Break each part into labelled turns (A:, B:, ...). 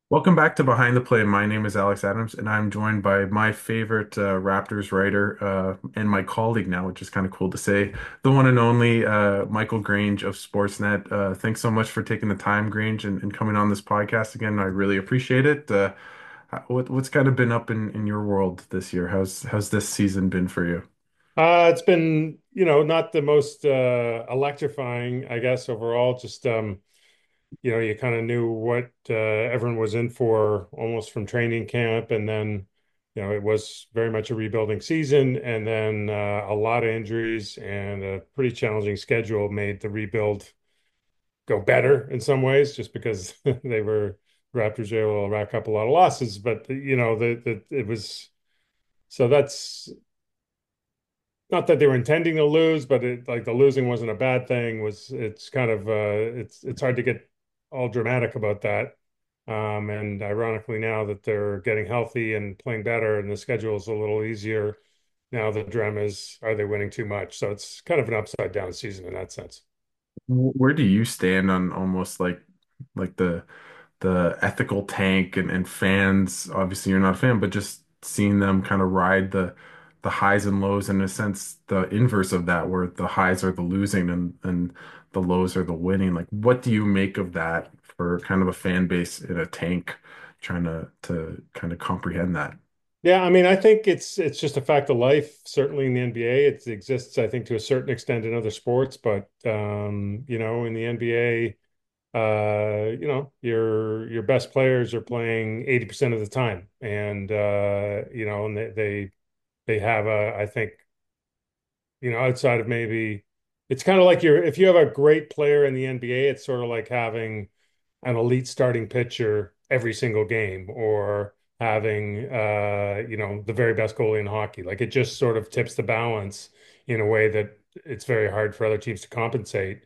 A: Welcome back to Behind the Play. My name is Alex Adams, and I'm joined by my favorite Raptors writer and my colleague now, which is kind of cool to say, the one and only Michael Grange of Sportsnet. Thanks so much for taking the time, Grange, and coming on this podcast again. I really appreciate it. What's kind of been up in your world this year? How's this season been for you?
B: It's been, not the most electrifying, I guess, overall. Just you kind of knew what everyone was in for almost from training camp, and then, it was very much a rebuilding season, and then a lot of injuries and a pretty challenging schedule made the rebuild go better in some ways, just because Raptors were able to rack up a lot of losses. But it was so that's not that they were intending to lose, but like the losing wasn't a bad thing. It's kind of it's hard to get all dramatic about that. And ironically, now that they're getting healthy and playing better, and the schedule is a little easier, now the drama is, are they winning too much? So it's kind of an upside down season in that sense.
A: Where do you stand on almost like the ethical tank and fans? Obviously, you're not a fan, but just seeing them kind of ride the highs and lows, in a sense, the inverse of that, where the highs are the losing and the lows are the winning. Like, what do you make of that for kind of a fan base in a tank trying to kind of comprehend that?
B: Yeah, I mean, I think it's just a fact of life. Certainly in the NBA, it exists, I think, to a certain extent in other sports, but in the NBA. Your best players are playing 80% of the time. And they have I think, outside of maybe it's kind of like if you have a great player in the NBA, it's sort of like having an elite starting pitcher every single game or having the very best goalie in hockey. Like it just sort of tips the balance in a way that it's very hard for other teams to compensate.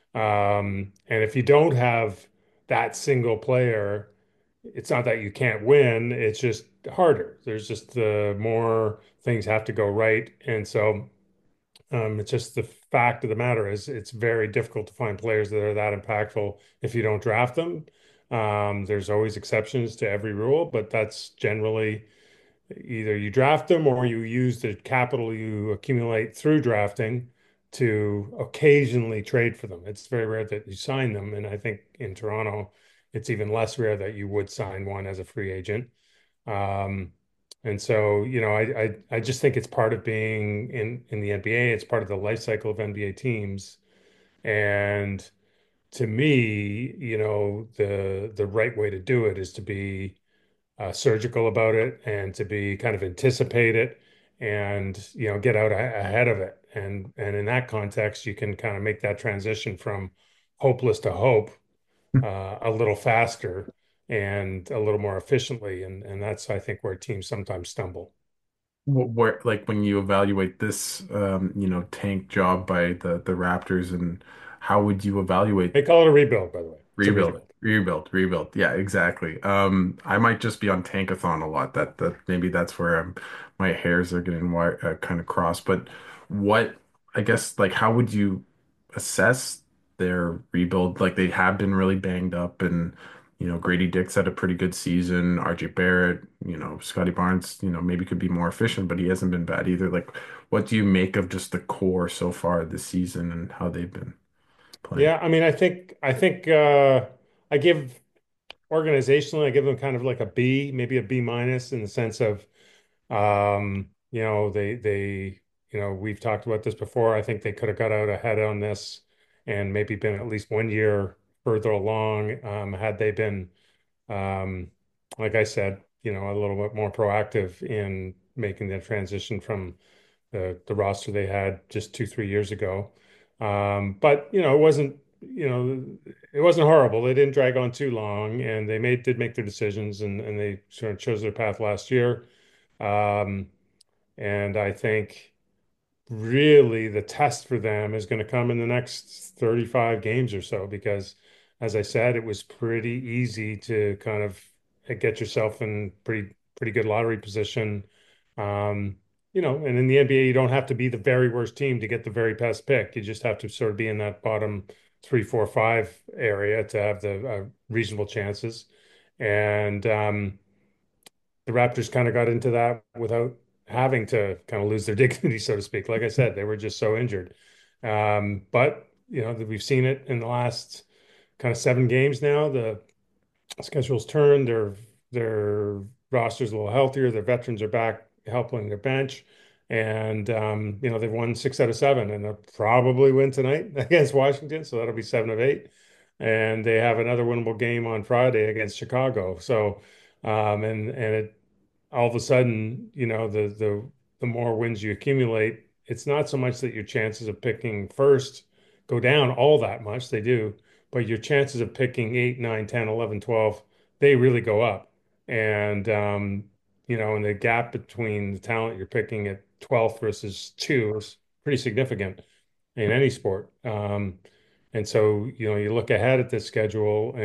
B: And if you don't have that single player, it's not that you can't win, it's just harder. There's just more things have to go right. And so it's just the fact of the matter is it's very difficult to find players that are that impactful if you don't draft them. There's always exceptions to every rule, but that's generally either you draft them or you use the capital you accumulate through drafting to occasionally trade for them. It's very rare that you sign them. And I think in Toronto, it's even less rare that you would sign one as a free agent. Um, and so, I just think it's part of being in the NBA. It's part of the life cycle of NBA teams. And to me, the right way to do it is to be surgical about it and to be kind of anticipate it and get out ahead of it. And in that context, you can kind of make that transition from hopeless to hope a little faster and a little more efficiently. And that's, I think, where teams sometimes stumble.
A: Where, like, when you evaluate this tank job by the Raptors, and how would you evaluate?
B: They call it a rebuild, by the way. It's a
A: Rebuild,
B: rebuild.
A: rebuild. Yeah, exactly. I might just be on Tankathon a lot. That maybe that's where my hairs are getting kind of crossed. But what, I guess, like, how would you assess their rebuild? Like, they have been really banged up, and Grady Dick's had a pretty good season. RJ Barrett, Scotty Barnes, maybe could be more efficient, but he hasn't been bad either. Like, what do you make of just the core so far this season and how they've been playing?
B: Yeah, I mean, I think I give organizationally, I give them kind of like a B, maybe a B minus in the sense of we've talked about this before. I think they could have got out ahead on this and maybe been at least 1 year further along had they been, um, like I said, a little bit more proactive in making the transition from the roster they had just 2, 3 years ago. But it wasn't horrible. They didn't drag on too long, and they did make their decisions, and they sort of chose their path last year. Um, and I think really the test for them is going to come in the next 35 games or so, because as I said, it was pretty easy to kind of get yourself in pretty good lottery position. And in the NBA, you don't have to be the very worst team to get the very best pick. You just have to sort of be in that bottom 3, 4, 5 area to have the reasonable chances. And the Raptors kind of got into that without having to kind of lose their dignity, so to speak. Like I said, they were just so injured. But we've seen it in the last kind of 7 games now. The schedule's turned. Their roster's a little healthier. Their veterans are back helping their bench, and they've won 6 out of 7, and they'll probably win tonight against Washington. So that'll be 7 of 8, and they have another winnable game on Friday against Chicago. So, and it all of a sudden, the more wins you accumulate, it's not so much that your chances of picking first go down all that much. They do, but your chances of picking 8, 9, 10, 11, 12, they really go up. And and the gap between the talent you're picking at 12th versus 2 is pretty significant in any sport. And so, you look ahead at this schedule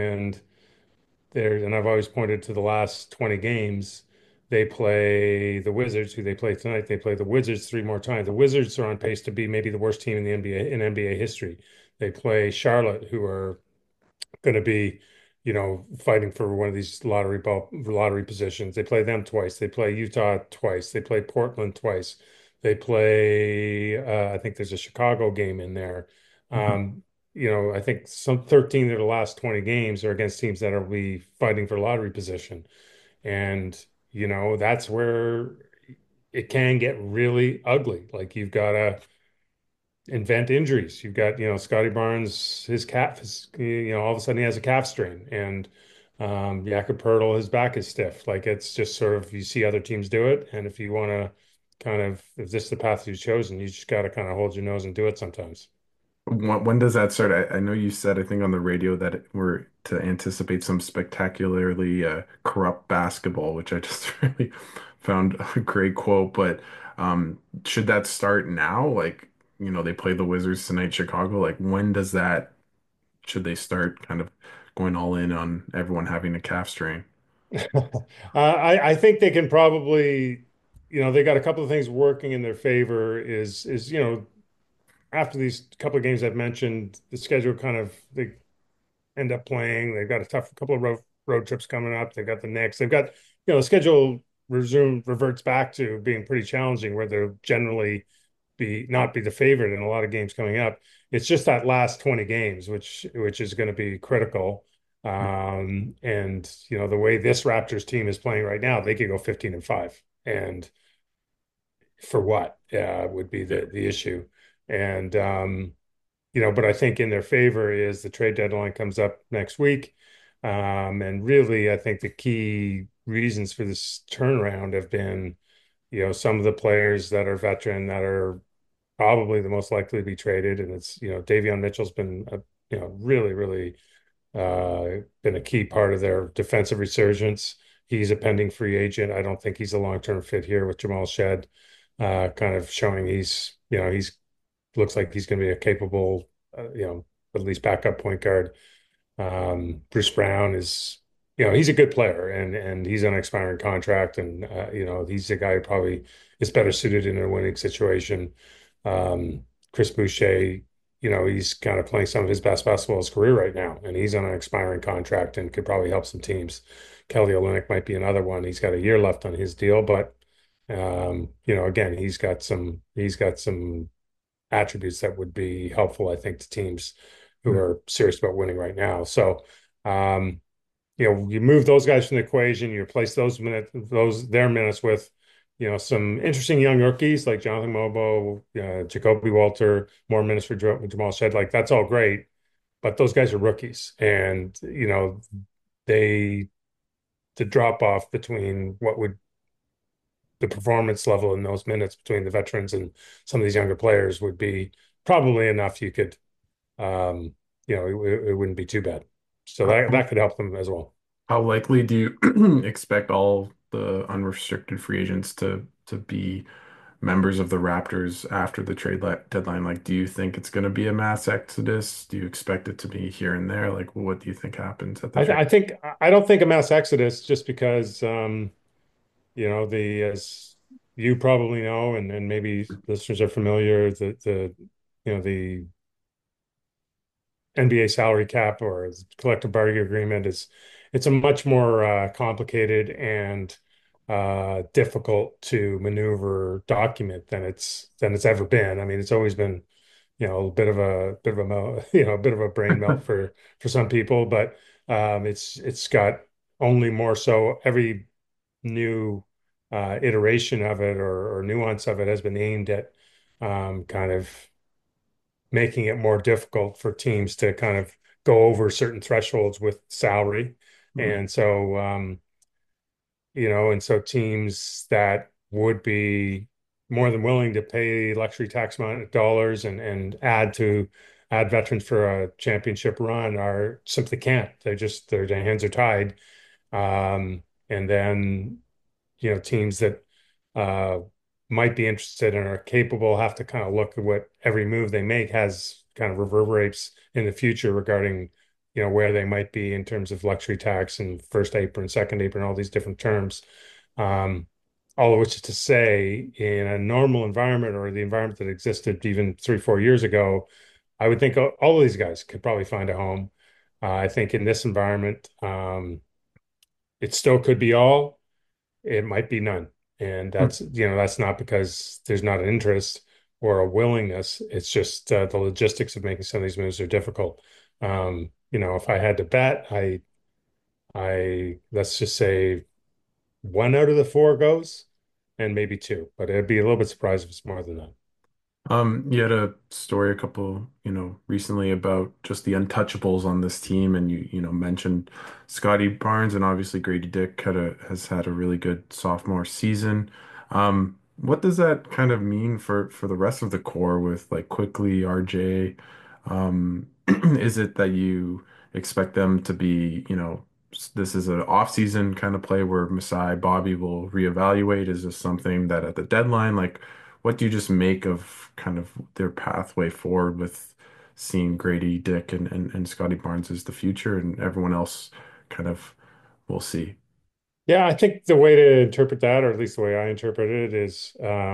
B: and I've always pointed to the last 20 games. They play the Wizards, who they play tonight. They play the Wizards 3 more times. The Wizards are on pace to be maybe the worst team in the NBA in NBA history. They play Charlotte, who are going to be, fighting for one of these lottery positions. They play them twice. They play Utah twice. They play Portland twice. They play, I think there's a Chicago game in there.
A: Mhm.
B: Um, I think some 13 of the last 20 games are against teams that will be fighting for lottery position. And, that's where it can get really ugly. Like you've got to invent injuries. You've got, Scotty Barnes, his calf is, all of a sudden he has a calf strain, and Jakob Poeltl, his back is stiff. Like it's just sort of you see other teams do it, and if you want to if this is the path you've chosen, you just got to kind of hold your nose and do it sometimes.
A: When does that start? I know you said, I think on the radio that we're to anticipate some spectacularly corrupt basketball, which I just really found a great quote. But should that start now? Like, they play the Wizards tonight, Chicago. Like, when does that, should they start kind of going all in on everyone having a calf strain?
B: I think they can probably, they got a couple of things working in their favor. Is after these couple of games I've mentioned, the schedule kind of they end up playing. They've got a tough couple of road trips coming up. They've got the Knicks. They've got, the schedule reverts back to being pretty challenging where they'll generally not be the favorite in a lot of games coming up. It's just that last 20 games, which is going to be critical. And the way this Raptors team is playing right now, they could go 15-5. And for what would be
A: Yeah.
B: the issue. And but I think in their favor is the trade deadline comes up next week. And really, I think the key reasons for this turnaround have been, some of the players that are veteran that are probably the most likely to be traded. And it's, Davion Mitchell's been, really, really been a key part of their defensive resurgence. He's a pending free agent. I don't think he's a long-term fit here with Jamal Shed, kind of showing he's looks like he's going to be a capable, at least backup point guard. Bruce Brown is, he's a good player and he's on an expiring contract, and he's a guy who probably is better suited in a winning situation. Chris Boucher, he's kind of playing some of his best basketball of his career right now, and he's on an expiring contract and could probably help some teams. Kelly Olynyk might be another one. He's got a year left on his deal, but again, he's got some attributes that would be helpful, I think, to teams who
A: Mm.
B: are serious about winning right now. So, um, you move those guys from the equation, you replace their minutes with, some interesting young rookies like Jonathan Mobo, Jacoby Walter, more minutes for Jamal Shed. Like that's all great, but those guys are rookies, and they the drop off between what would the performance level in those minutes between the veterans and some of these younger players would be probably enough you could it wouldn't be too bad. So that
A: How,
B: could help them as well.
A: how likely do you expect all the unrestricted free agents to be members of the Raptors after the deadline? Like, do you think it's going to be a mass exodus? Do you expect it to be here and there? Like, what do you think happens at the trade?
B: I don't think a mass exodus just because the as you probably know and maybe listeners are familiar the NBA salary cap or collective bargaining agreement it's a much more complicated and difficult to maneuver document than it's ever been. I mean, it's always been, a bit of a a bit of a brain melt for some people, but it's got only more so every new iteration of it or nuance of it has been aimed at kind of making it more difficult for teams to kind of go over certain thresholds with salary.
A: Mm.
B: And so, and so teams that would be more than willing to pay luxury tax amount of dollars and add veterans for a championship run are simply can't. Their hands are tied. And then teams that uh, might be interested and are capable have to kind of look at what every move they make has kind of reverberates in the future regarding, where they might be in terms of luxury tax and first apron, second apron, all these different terms. Um, all of which is to say, in a normal environment or the environment that existed even 3, 4 years ago, I would think all of these guys could probably find a home. I think in this environment, it still could be all, it might be none. And that's not because there's not an interest or a willingness. It's just the logistics of making some of these moves are difficult. If I had to bet, let's just say one out of the four goes and maybe two, but I'd be a little bit surprised if it's more than that.
A: You had a story a couple, recently about just the untouchables on this team, and you mentioned Scotty Barnes, and obviously Grady Dick has had a really good sophomore season. What does that kind of mean for the rest of the core with like Quickly, RJ? Is it that you expect them to be, this is an off-season kind of play where Masai Bobby will reevaluate? Is this something that at the deadline, like? What do you just make of kind of their pathway forward with seeing Grady Dick and Scotty Barnes as the future and everyone else kind of we'll see.
B: Yeah, I think the way to interpret that, or at least the way I interpret it, is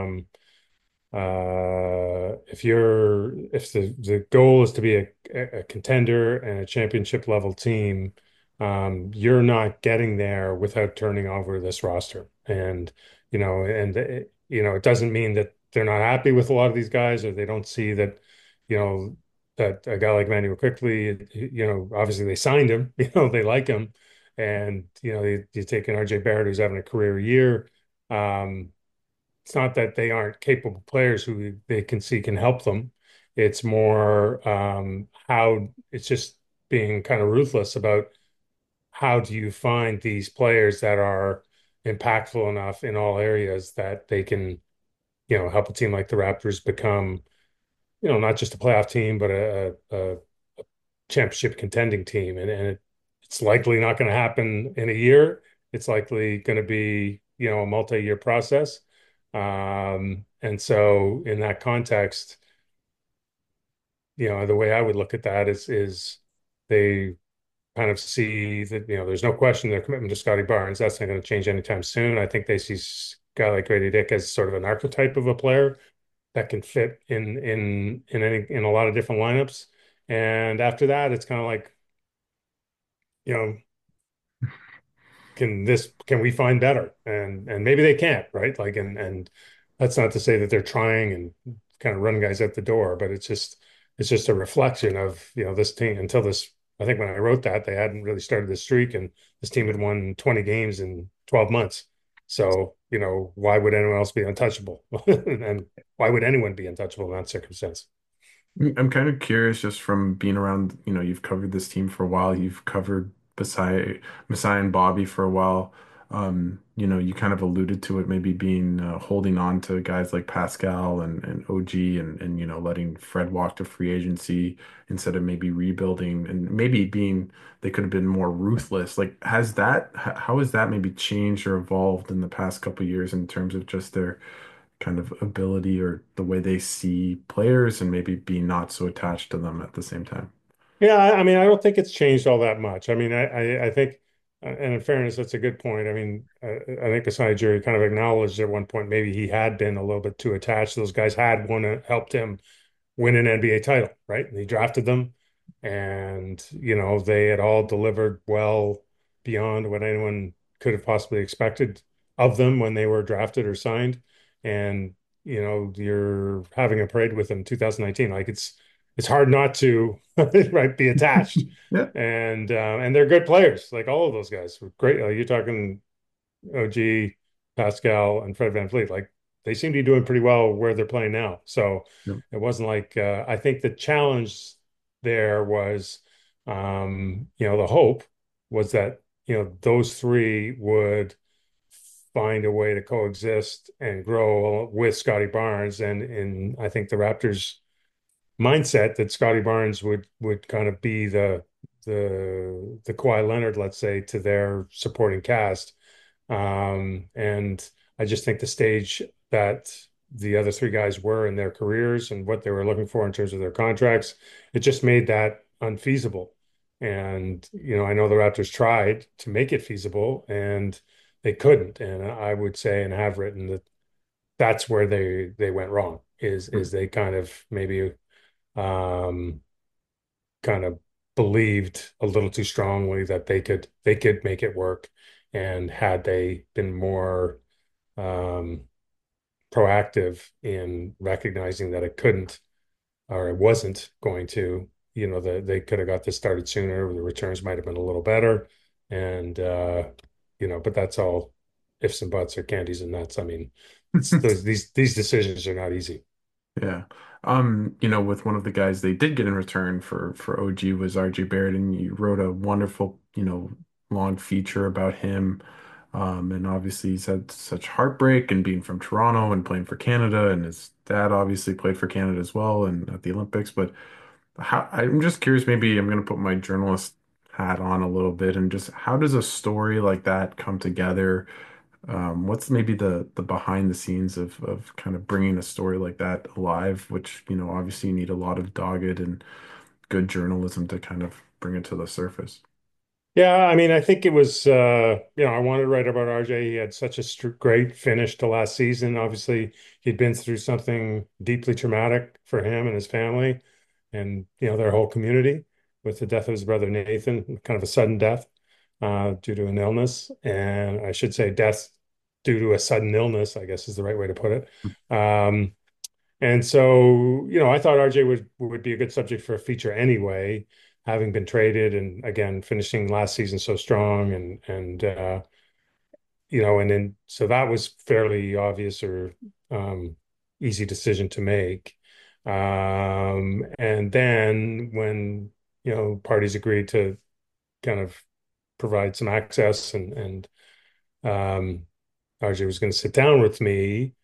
B: if the goal is to be a contender and a championship level team, you're not getting there without turning over this roster. And it doesn't mean that they're not happy with a lot of these guys or they don't see that, you know, that a guy like Manuel quickly, obviously they signed him, they like him, and you take an RJ Barrett who's having a career year. Um, it's not that they aren't capable players who they can see can help them. It's more how it's just being kind of ruthless about how do you find these players that are impactful enough in all areas that they can, help a team like the Raptors become, not just a playoff team, but a championship contending team. It's likely not going to happen in a year. It's likely going to be, a multi-year process. And so in that context, the way I would look at that is they kind of see that, there's no question their commitment to Scotty Barnes. That's not going to change anytime soon. I think they see a guy like Grady Dick as sort of an archetype of a player that can fit in a lot of different lineups. And after that, it's kind of like, you know, can we find better? And maybe they can't, right? Like, and that's not to say that they're trying and kind of run guys out the door, but it's just a reflection of, this team until this. I think when I wrote that, they hadn't really started the streak, and this team had won 20 games in 12 months. So, why would anyone else be untouchable? And why would anyone be untouchable in that circumstance?
A: I'm kind of curious just from being around, you've covered this team for a while, you've covered Masai and Bobby for a while. You kind of alluded to it maybe being holding on to guys like Pascal and OG and letting Fred walk to free agency instead of maybe rebuilding and maybe being they could have been more ruthless. Like how has that maybe changed or evolved in the past couple of years in terms of just their kind of ability or the way they see players and maybe be not so attached to them at the same time.
B: Yeah, I mean, I don't think it's changed all that much. I mean, I think, and in fairness, that's a good point. I mean, I think Asai Jerry kind of acknowledged at one point maybe he had been a little bit too attached. Those guys had helped him win an NBA title, right? And he drafted them, and they had all delivered well. beyond what anyone could have possibly expected of them when they were drafted or signed. And you're having a parade with them in 2019. Like it's hard not to right be attached.
A: Yeah.
B: And they're good players. Like all of those guys were great. Like you're talking OG, Pascal, and Fred VanVleet. Like they seem to be doing pretty well where they're playing now. So
A: Yep.
B: it wasn't like I think the challenge there was, the hope was that those three would find a way to coexist and grow with Scotty Barnes, and I think the Raptors mindset that Scotty Barnes would kind of be the Kawhi Leonard, let's say, to their supporting cast. And I just think the stage that the other three guys were in their careers and what they were looking for in terms of their contracts, it just made that unfeasible. And I know the Raptors tried to make it feasible and they couldn't. And I would say and have written that that's where they went wrong is they kind of maybe um, kind of believed a little too strongly that they could make it work. And had they been more um, proactive in recognizing that it couldn't or it wasn't going to, they could have got this started sooner. The returns might have been a little better. And but that's all ifs and buts or candies and nuts. I mean, these decisions are not easy.
A: Yeah. With one of the guys they did get in return for OG was RJ Barrett, and you wrote a wonderful, long feature about him. And obviously he's had such heartbreak and being from Toronto and playing for Canada, and his dad obviously played for Canada as well and at the Olympics. But I'm just curious, maybe I'm gonna put my journalist hat on a little bit and just how does a story like that come together? What's maybe the behind the scenes of kind of bringing a story like that alive, which, obviously you need a lot of dogged and good journalism to kind of bring it to the surface.
B: Yeah, I mean, I think it was, I wanted to write about RJ. He had such a great finish to last season. Obviously, he'd been through something deeply traumatic for him and his family and, their whole community with the death of his brother Nathan, kind of a sudden death due to an illness. And I should say death due to a sudden illness, I guess is the right way to put it. And so, I thought RJ would be a good subject for a feature anyway, having been traded and again finishing last season so strong and then so that was fairly obvious or easy decision to make. And then when, parties agreed to kind of provide some access and RJ was going to sit down with me.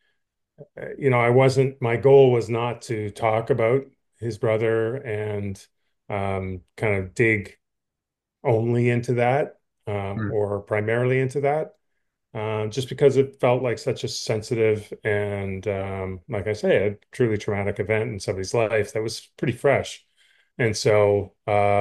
B: My goal was not to talk about his brother and kind of dig only into that
A: Mm,
B: or primarily into that, just because it felt like such a sensitive and, like I say, a truly traumatic event in somebody's life that was pretty fresh. And so,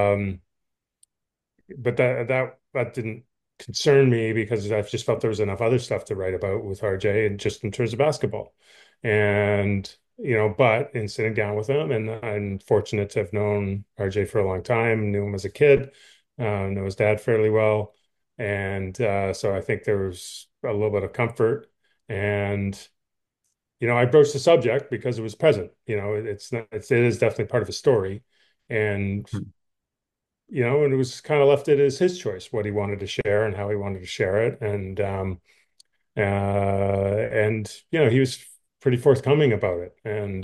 B: but that didn't concern me because I just felt there was enough other stuff to write about with RJ and just in terms of basketball. And but in sitting down with him, and I'm fortunate to have known RJ for a long time, knew him as a kid, know his dad fairly well, and so I think there was a little bit of comfort. And I broached the subject because it was present. It's not, it is definitely part of a story, and
A: mm,
B: and it was kind of left it as his choice what he wanted to share and how he wanted to share it. And he was pretty forthcoming about it. And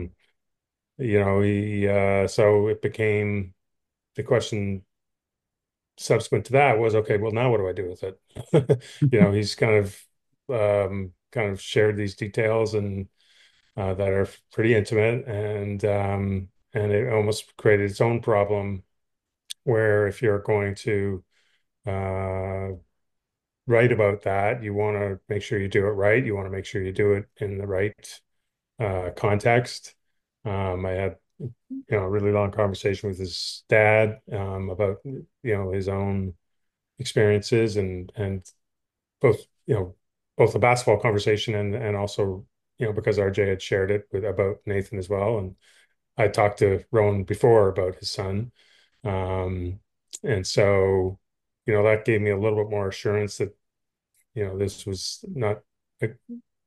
B: he so it became the question subsequent to that was, okay, well, now what do I do with it? He's kind of shared these details and that are pretty intimate and it almost created its own problem where if you're going to uh, write about that, you want to make sure you do it right. You want to make sure you do it in the right context. I had, a really long conversation with his dad about, his own experiences and both, both the basketball conversation and also, because RJ had shared it about Nathan as well. And I talked to Rowan before about his son. Um, and so that gave me a little bit more assurance that, this was not, it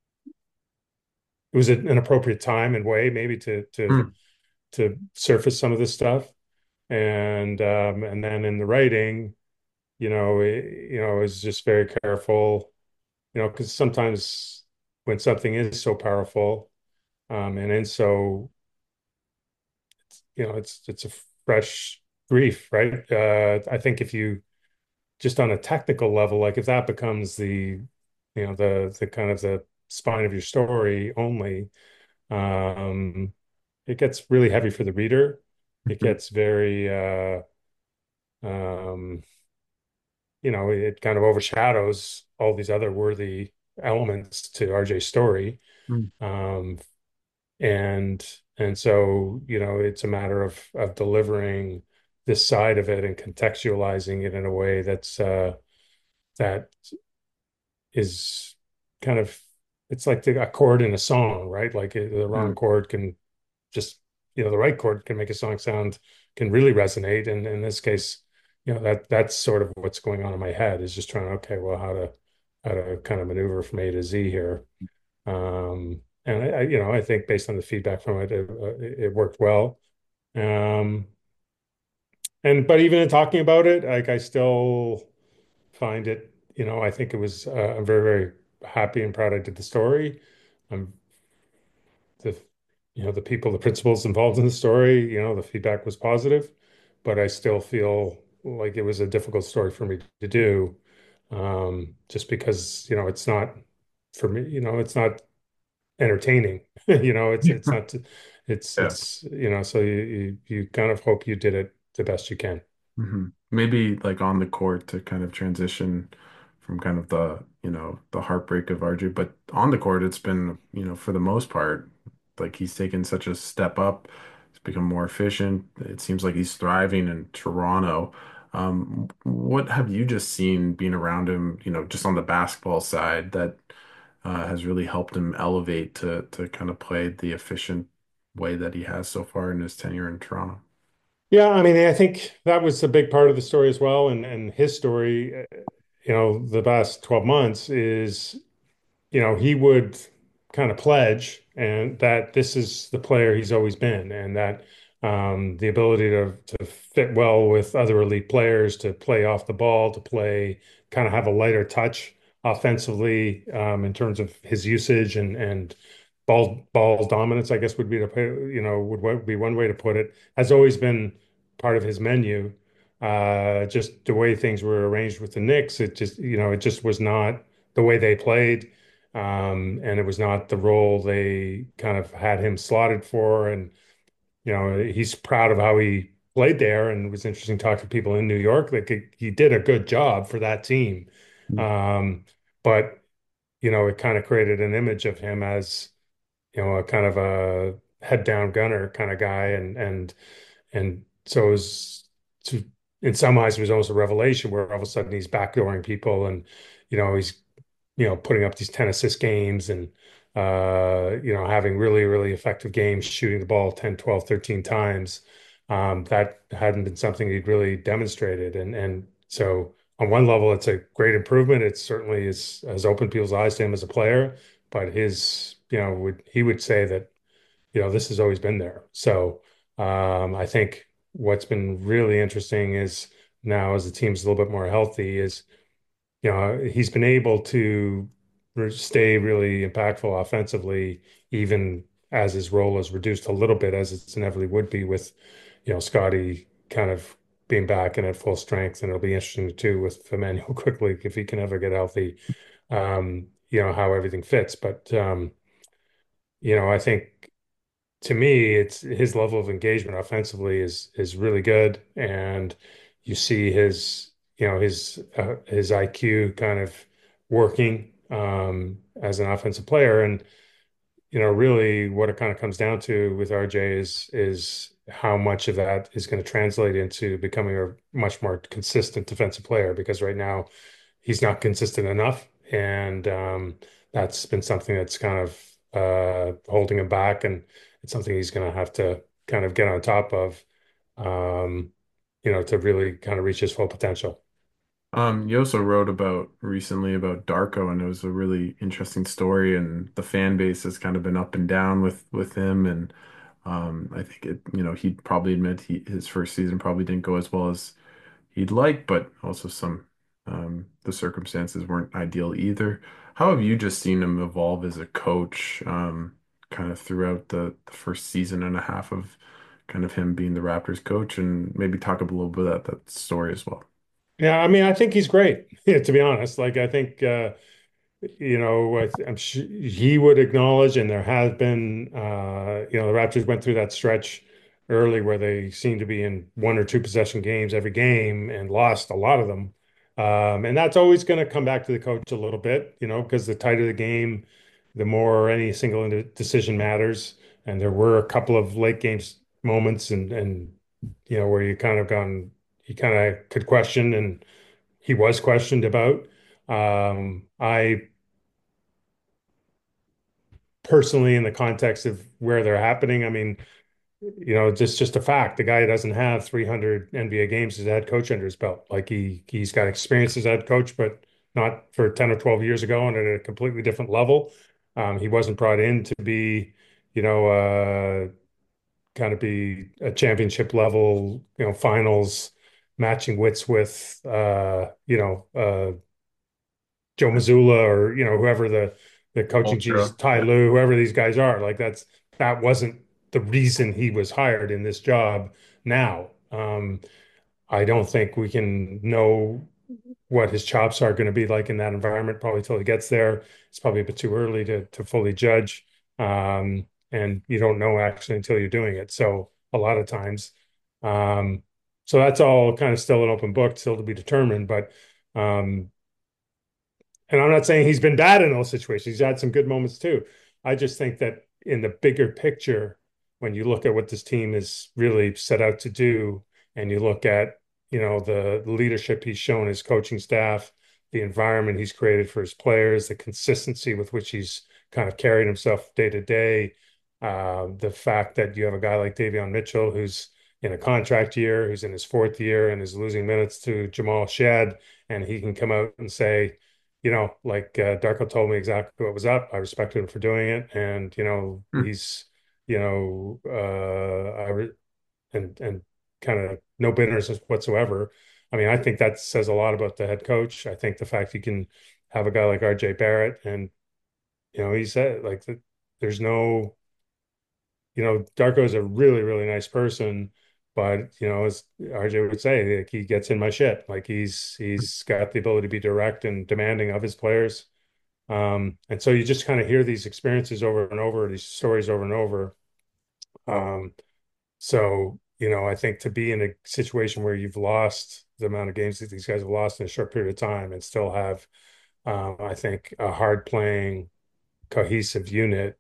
B: was an appropriate time and way maybe
A: Hmm.
B: to surface some of this stuff. And then in the writing, I was just very careful, because sometimes when something is so powerful, and then so, it's a fresh grief, right? I think if you just on a technical level, like if that becomes the kind of the spine of your story only, um, it gets really heavy for the reader. It
A: Hmm.
B: gets very, um, it kind of overshadows all these other worthy elements to RJ's story.
A: Hmm.
B: Um, and and so, it's a matter of delivering this side of it and contextualizing it in a way that is kind of, it's like a chord in a song, right? Like the wrong
A: Hmm.
B: chord can just, the right chord can make a song can really resonate. And in this case, that's sort of what's going on in my head, is just trying, okay, well, how to kind of maneuver from A to Z here. And I think based on the feedback from it, it worked well. Um, but even in talking about it, like I still find it, I think it was, I'm very, very happy and proud I did the story. I'm the, the people, the principals involved in the story, the feedback was positive, but I still feel like it was a difficult story for me to do. Just because, it's not for me, it's not entertaining. It's not,
A: Yeah.
B: so you kind of hope you did it the best you can.
A: Maybe like on the court to kind of transition from kind of the heartbreak of RJ, but on the court, it's been, for the most part, like he's taken such a step up. He's become more efficient. It seems like he's thriving in Toronto. What have you just seen being around him, just on the basketball side that has really helped him elevate to kind of play the efficient way that he has so far in his tenure in Toronto?
B: Yeah, I mean, I think that was a big part of the story as well. And his story, the past 12 months is, he would kind of pledge and that this is the player he's always been, and that the ability to fit well with other elite players, to play off the ball, to play kind of have a lighter touch offensively, in terms of his usage and ball dominance, I guess would be would be one way to put it, has always been part of his menu. Just the way things were arranged with the Knicks, it just was not the way they played. And it was not the role they kind of had him slotted for. And, he's proud of how he played there. And it was interesting talking to people in New York. Like he did a good job for that team. Um, but, it kind of created an image of him as, a kind of a head down gunner kind of guy. And so it was to, in some eyes, it was almost a revelation where all of a sudden he's backdooring people, and, he's putting up these 10 assist games, and having really, really effective games, shooting the ball 10, 12, 13 times. That hadn't been something he'd really demonstrated. And so on one level, it's a great improvement. It certainly has opened people's eyes to him as a player, but he would say that, this has always been there. So I think what's been really interesting is now, as the team's a little bit more healthy, is, he's been able to stay really impactful offensively, even as his role is reduced a little bit, as it's inevitably would be with, Scotty kind of being back and at full strength. And it'll be interesting too with Emmanuel quickly, if he can ever get healthy, how everything fits. But, I think to me, it's his level of engagement offensively is really good. And you see his IQ kind of working, as an offensive player. And, really what it kind of comes down to with RJ is how much of that is going to translate into becoming a much more consistent defensive player, because right now he's not consistent enough. And that's been something that's kind of holding him back. And it's something he's going to have to kind of get on top of, um, to really kind of reach his full potential.
A: You also wrote about recently about Darko, and it was a really interesting story. And the fan base has kind of been up and down with him. And I think he'd probably admit his first season probably didn't go as well as he'd like, but also the circumstances weren't ideal either. How have you just seen him evolve as a coach, kind of throughout the first season and a half of kind of him being the Raptors coach, and maybe talk a little bit about that story as well.
B: Yeah, I mean, I think he's great, to be honest. Like, I think, I'm sure he would acknowledge, and there has been, the Raptors went through that stretch early where they seemed to be in one or two possession games every game and lost a lot of them. And that's always going to come back to the coach a little bit, because the tighter the game, the more any single decision matters. And there were a couple of late games moments and where you kind of could question, and he was questioned about. I personally, in the context of where they're happening, I mean, just a fact. The guy doesn't have 300 NBA games as a head coach under his belt. Like he's got experience as a head coach, but not for 10 or 12 years ago and at a completely different level. He wasn't brought in to be, you know, kind of be a championship level, finals matching wits with, Joe Mazzulla or whoever the coaching geez,
A: Ultra.
B: Ty
A: Yeah.
B: Lue, whoever these guys are. Like that wasn't the reason he was hired in this job. Now, I don't think we can know what his chops are going to be like in that environment probably till he gets there. It's probably a bit too early to fully judge, and you don't know actually until you're doing it. So a lot of times, um, so that's all kind of still an open book, still to be determined. But and I'm not saying he's been bad in those situations. He's had some good moments too. I just think that in the bigger picture, when you look at what this team is really set out to do, and you look at, the leadership he's shown his coaching staff, the environment he's created for his players, the consistency with which he's kind of carried himself day to day, the fact that you have a guy like Davion Mitchell who's in a contract year, who's in his fourth year and is losing minutes to Jamal Shead, and he can come out and say, like Darko told me exactly what was up. I respected him for doing it, and
A: Hmm.
B: he's, I re and kind of no bitterness whatsoever. I mean, I think that says a lot about the head coach. I think the fact you can have a guy like RJ Barrett, and he said like that, there's no, Darko is a really really nice person, but as RJ would say, like he gets in my shit. Like he's got the ability to be direct and demanding of his players. And so you just kind of hear these experiences over and over, these stories over and over. Um, so, I think to be in a situation where you've lost the amount of games that these guys have lost in a short period of time and still have, I think, a hard playing, cohesive unit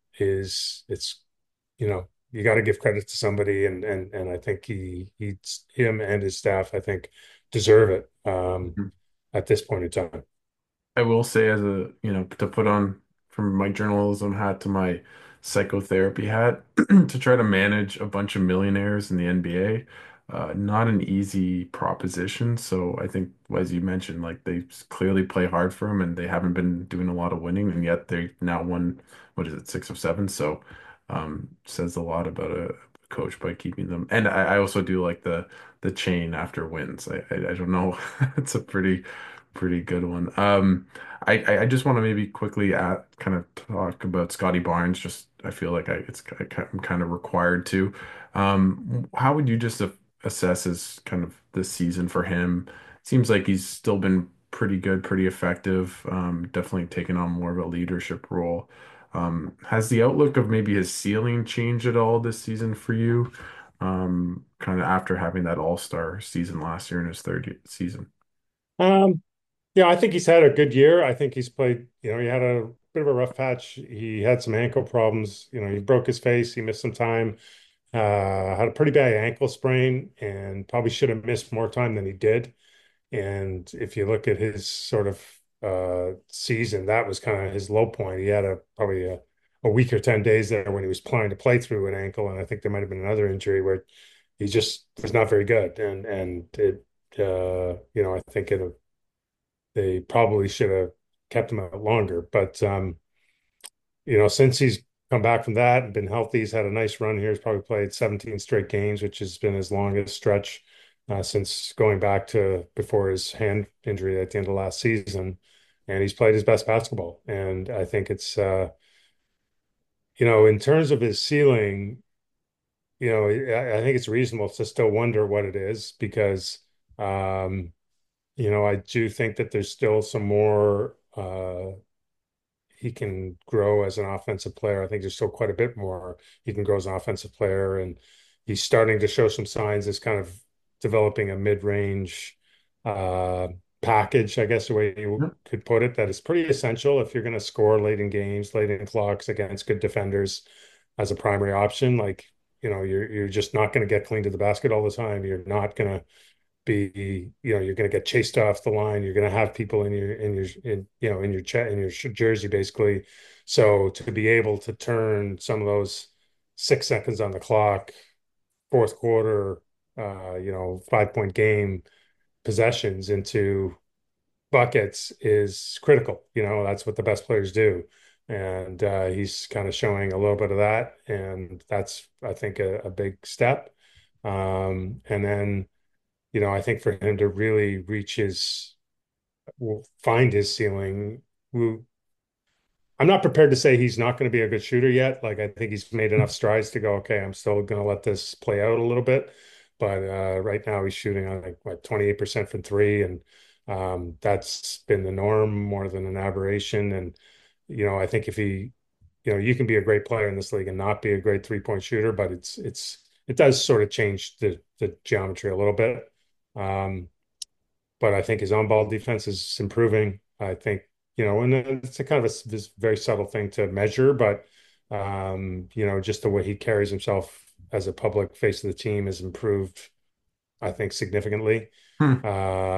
B: you got to give credit to somebody, and I think him and his staff, I think, deserve it at this point in time.
A: I will say, as to put on from my journalism hat to my psychotherapy hat, to try to manage a bunch of millionaires in the NBA, not an easy proposition. So I think, as you mentioned, like they clearly play hard for him, and they haven't been doing a lot of winning, and yet they now won, what is it, 6 of 7? So says a lot about a coach by keeping them. And I also do like the chain after wins. I don't know. It's a pretty good one. I just want to maybe quickly kind of talk about Scotty Barnes. Just I feel like I'm kind of required to. How would you just assess his kind of this season for him? Seems like he's still been pretty good, pretty effective. Definitely taken on more of a leadership role. Has the outlook of maybe his ceiling changed at all this season for you? Kind of after having that All-Star season last year in his third season.
B: Um, Yeah, I think he's had a good year. I think he's played, he had a bit of a rough patch. He had some ankle problems. He broke his face. He missed some time. Had a pretty bad ankle sprain and probably should have missed more time than he did. And if you look at his sort of season, that was kind of his low point. He had probably a week or 10 days there when he was planning to play through an ankle. And I think there might have been another injury where he just was not very good. And it, I think it they probably should have kept him out longer. But since he's come back from that and been healthy, he's had a nice run here. He's probably played 17 straight games, which has been his longest stretch since going back to before his hand injury at the end of last season. And he's played his best basketball. And I think it's in terms of his ceiling, I think it's reasonable to still wonder what it is because um, I do think that there's still some more he can grow as an offensive player. I think there's still quite a bit more he can grow as an offensive player, and he's starting to show some signs as kind of developing a mid-range uh, package, I guess the way you
A: Yep.
B: could put it, that is pretty essential if you're going to score late in games, late in clocks against good defenders as a primary option. Like, you're just not going to get clean to the basket all the time. You're not going to you're going to get chased off the line. You're going to have people in your chat in your jersey basically. So to be able to turn some of those 6 seconds on the clock, fourth quarter, 5-point game possessions into buckets is critical. That's what the best players do. And he's kind of showing a little bit of that. And that's, I think, a big step. And then I think for him to really find his ceiling, I'm not prepared to say he's not going to be a good shooter yet. Like I think he's made enough strides to go, okay, I'm still going to let this play out a little bit. But right now he's shooting on like what 28% from three, and that's been the norm more than an aberration. And I think if you can be a great player in this league and not be a great 3-point shooter, but it does sort of change the geometry a little bit. Um, but I think his on-ball defense is improving. I think, and it's a kind of this very subtle thing to measure, but just the way he carries himself as a public face of the team has improved, I think, significantly.
A: Hmm.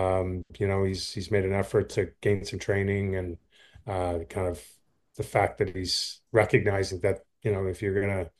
B: He's made an effort to gain some training and kind of the fact that he's recognizing that, if you're gonna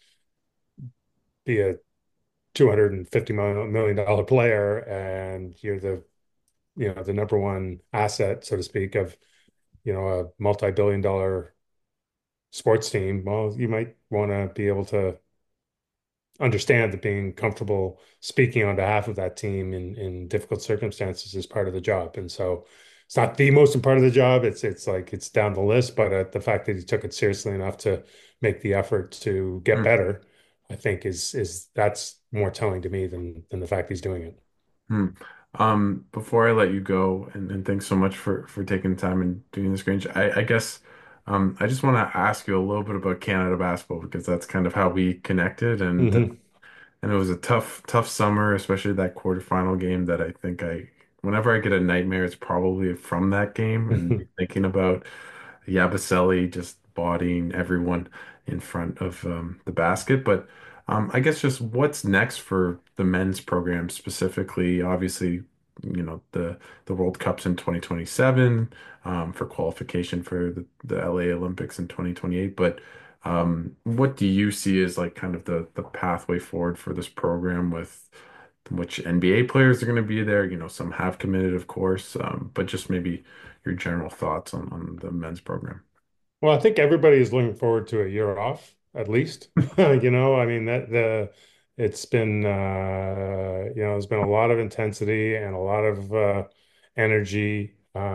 B: be a $250 million player and you're the number one asset, so to speak, of a multi-billion dollar sports team, well, you might want to be able to understand that being comfortable speaking on behalf of that team in difficult circumstances is part of the job. And so it's not the most important part of the job. It's like it's down the list, but the fact that he took it seriously enough to make the effort to get
A: Hmm.
B: better, I think is that's more telling to me than the fact he's doing it.
A: Hmm. Before I let you go, and thanks so much for taking the time and doing this, Grange. I guess I just want to ask you a little bit about Canada basketball because that's kind of how we connected,
B: Hmm.
A: and it was a tough summer, especially that quarterfinal game that I think whenever I get a nightmare, it's probably from that game and thinking about Yabusele just bodying everyone in front of the basket. But I guess just what's next for the men's program specifically? Obviously, the World Cup's in 2027 for qualification for the LA Olympics in 2028. But what do you see as like kind of the pathway forward for this program with which NBA players are going to be there? Some have committed, of course, but just maybe your general thoughts on the men's program.
B: Well, I think everybody is looking forward to a year off, at least. I mean that it's been there's been a lot of intensity and a lot of energy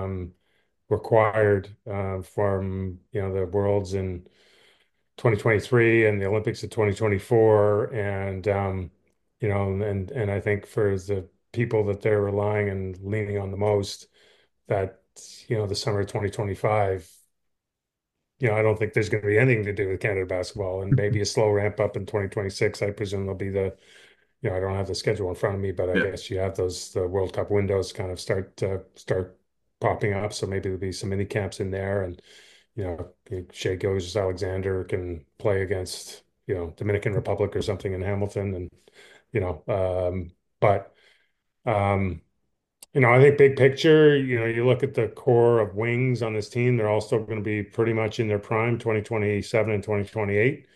B: required from the Worlds in 2023 and the Olympics in 2024, and and I think for the people that they're relying and leaning on the most, that the summer of 2025. I don't think there's going to be anything to do with Canada basketball, and maybe a slow ramp up in 2026. I presume there'll be I don't have the schedule in front of me, but I
A: Yeah.
B: guess you have the World Cup windows kind of start popping up. So maybe there'll be some mini camps in there, and Shea Gilgeous-Alexander can play against Dominican Republic or something in Hamilton, and you know, but um, I think big picture, you look at the core of wings on this team, they're all still going to be pretty much in their prime, 2027 and 2028.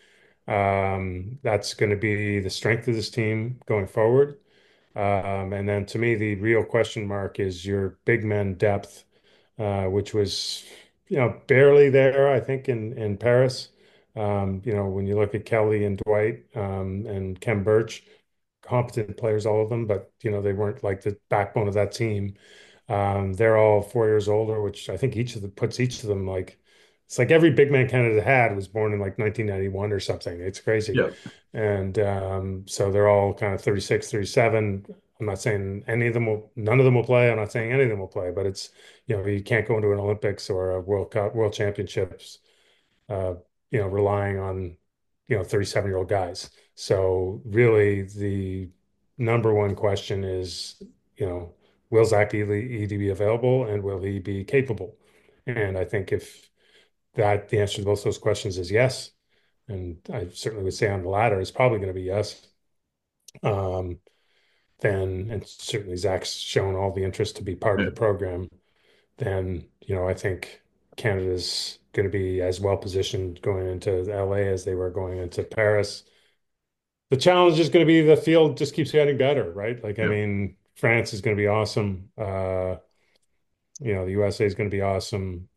B: That's going to be the strength of this team going forward. And then to me, the real question mark is your big men depth. which was, barely there, I think, in Paris. When you look at Kelly and Dwight, and Kem Birch, competent players, all of them, but they weren't like the backbone of that team. They're all 4 years older, which I think each of them puts each of them like it's like every big man Canada had was born in like 1991 or something. It's crazy.
A: Yeah.
B: And so they're all kind of 36, 37. I'm not saying none of them will play. I'm not saying any of them will play, but it's, you can't go into an Olympics or a World Cup, World Championships, uh, relying on, 37-year-old guys. So really the number one question is, you know, will Zach Edey be available and will he be capable? And I think if the answer to both those questions is yes, and I certainly would say on the latter is probably going to be yes, um, then, and certainly Zach's shown all the interest to be part of
A: Yeah.
B: the program, then, I think Canada's going to be as well positioned going into LA as they were going into Paris. The challenge is going to be the field just keeps getting better, right? Like, I
A: Yeah.
B: mean, France is going to be awesome. The USA is going to be awesome.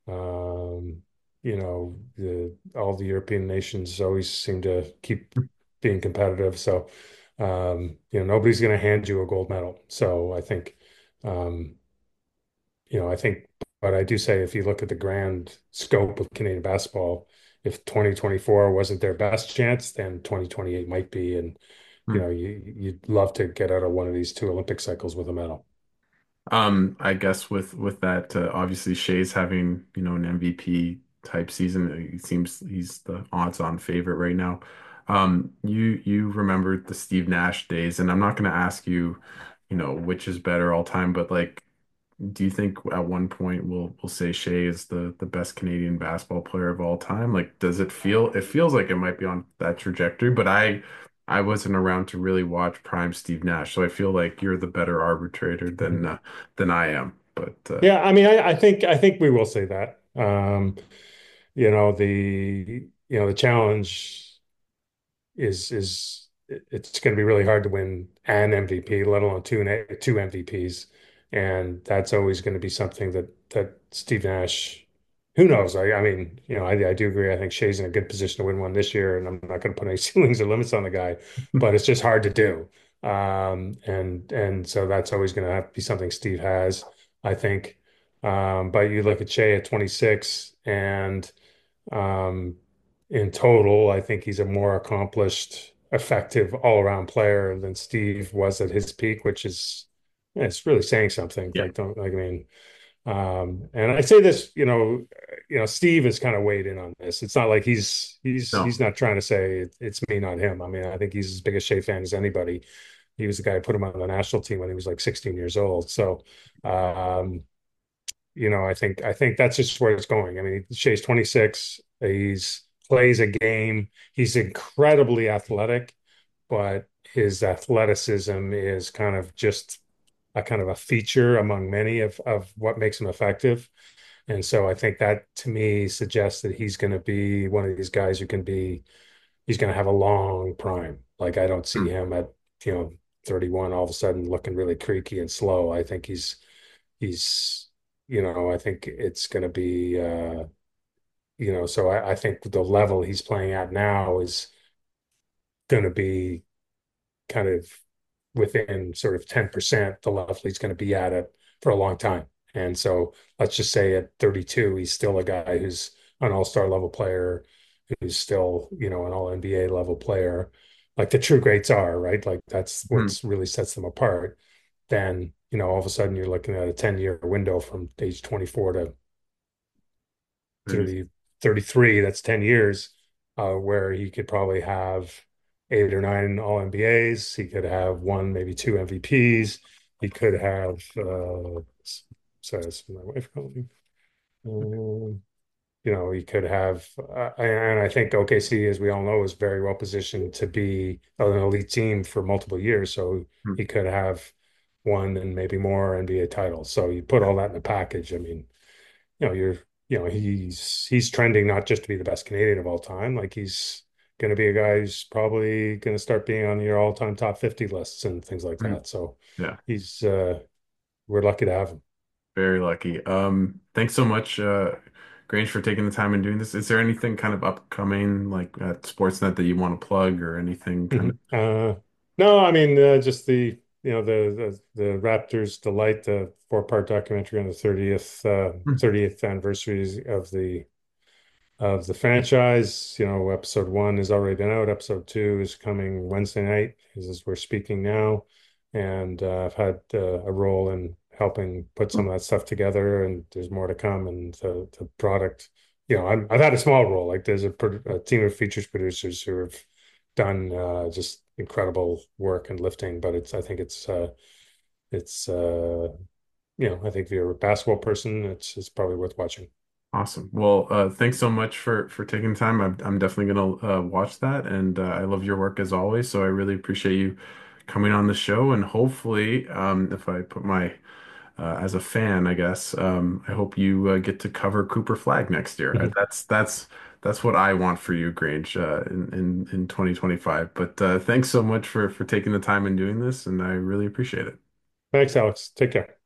B: All the European nations always seem to keep being competitive. So, nobody's going to hand you a gold medal. So um, I think, but I do say if you look at the grand scope of Canadian basketball, if 2024 wasn't their best chance, then 2028 might be. And,
A: Hmm.
B: you'd love to get out of one of these two Olympic cycles with a medal.
A: I guess with that, obviously Shea's having, an MVP type season. It seems he's the odds-on favorite right now. You remember the Steve Nash days, and I'm not going to ask you, which is better all time, but like, do you think at one point we'll say Shea is the best Canadian basketball player of all time? Like, does it feels like it might be on that trajectory, but I wasn't around to really watch prime Steve Nash, so I feel like you're the better arbitrator
B: Mhm.
A: than I am. But
B: Yeah, I mean, I think we will say that. The challenge is it's going to be really hard to win an MVP, let alone two MVPs, and that's always going to be something that Steve Nash. Who knows? I mean, I do agree. I think Shea's in a good position to win one this year, and I'm not going to put any ceilings or limits on the guy, but it's just hard to do. And so that's always going to have to be something Steve has, I think. But you look at Shea at 26, and um, in total, I think he's a more accomplished, effective all-around player than Steve was at his peak, which is yeah, it's really saying something.
A: yeah,
B: Like, don't like I mean, and I say this, Steve is kind of weighed in on this. It's not like he's
A: no.
B: not trying to say it's me, not him. I mean, I think he's as big a Shea fan as anybody. He was the guy who put him on the national team when he was like 16 years old. So, um, I think that's just where it's going. I mean, Shea's 26. He's plays a game. He's incredibly athletic, but his athleticism is kind of just a kind of a feature among many of what makes him effective. And so I think that to me suggests that he's going to be one of these guys he's going to have a long prime. Like I don't see
A: Hmm.
B: him at, you know, 31 all of a sudden looking really creaky and slow. I think he's I think it's going to be so I think the level he's playing at now is going to be kind of within sort of 10% the level he's going to be at it for a long time. And so let's just say at 32 he's still a guy who's an all-star level player, who's still an all NBA level player, like the true greats are, right? Like that's
A: Hmm.
B: what's really sets them apart. Then all of a sudden you're looking at a 10-year window from age 24 to
A: Pretty-
B: 30, 33, that's 10 years, where he could probably have 8 or 9 All NBAs. He could have one, maybe two MVPs. He could have, sorry, that's my wife calling. He could have, and I think OKC, as we all know, is very well positioned to be an elite team for multiple years. So
A: hmm.
B: he could have one and maybe more NBA titles. So you put all that in a package. I mean, you're he's trending not just to be the best Canadian of all time, like he's going to be a guy who's probably going to start being on your all-time top 50 lists and things like
A: Hmm.
B: that. So
A: Yeah.
B: he's we're lucky to have him.
A: Very lucky. Thanks so much, Grange, for taking the time and doing this. Is there anything kind of upcoming, like at Sportsnet, that you want to plug or anything kind of?
B: Mhm. No, I mean just the the Raptors Delight, the four-part documentary on the 30th anniversary of the franchise. You know, episode one has already been out. Episode two is coming Wednesday night, as we're speaking now. And I've had a role in helping put some of that stuff together, and there's more to come. And the product, I've had a small role. Like there's a team of features producers who have done just incredible work and lifting. But I think it's I think if you're a basketball person, it's probably worth watching.
A: Awesome. Well, thanks so much for taking the time. I'm definitely gonna watch that, and I love your work as always. So I really appreciate you coming on the show, and hopefully, if I put my as a fan, I guess, I hope you get to cover Cooper Flag next year. That's what I want for you, Grange, in 2025. But thanks so much for taking the time and doing this, and I really appreciate it.
B: Thanks, Alex. Take care.